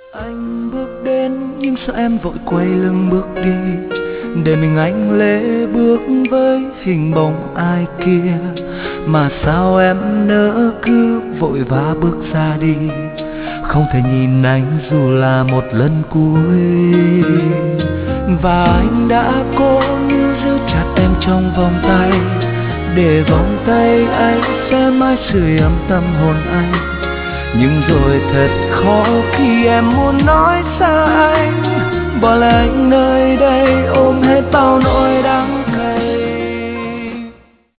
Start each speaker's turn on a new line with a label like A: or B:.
A: Anh bước đến nhưng sao em vội quay lưng bước đi, để mình anh lễ bước với hình bóng ai kia. Mà sao em nỡ cứ vội vã bước ra đi, không thể nhìn anh dù là một lần cuối. Và anh đã cố níu giữ chặt em trong vòng tay, để vòng tay anh sẽ mãi sưởi ấm tâm hồn anh. Nhưng rồi thật khó khi em muốn nói xa anh, bỏ lại anh nơi đây ôm hết bao nỗi đắng.